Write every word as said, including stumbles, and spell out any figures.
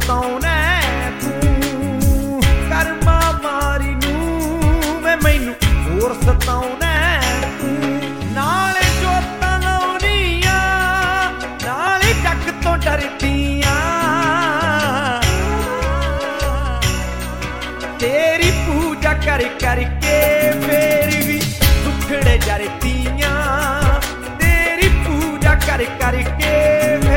ਸਤਾਉਣਾ ਤੂੰ ਕਰਮਾ ਮਾਰੀ ਨੂੰ ਵੇ ਮੈਨੂੰ ਹੋਰ ਸਤਾਉਣਾ ਤੂੰ ਨਾਲੇ ਜੋਤਾਂ ਲਾਉਣੀਆਂ ਨਾਲੇ ਜੱਗ ਤੋਂ ਡਰਦੀਆਂ तेरी पूजा कर करके फिर भी दुखड़े जरतियां तेरी पूजा कर करके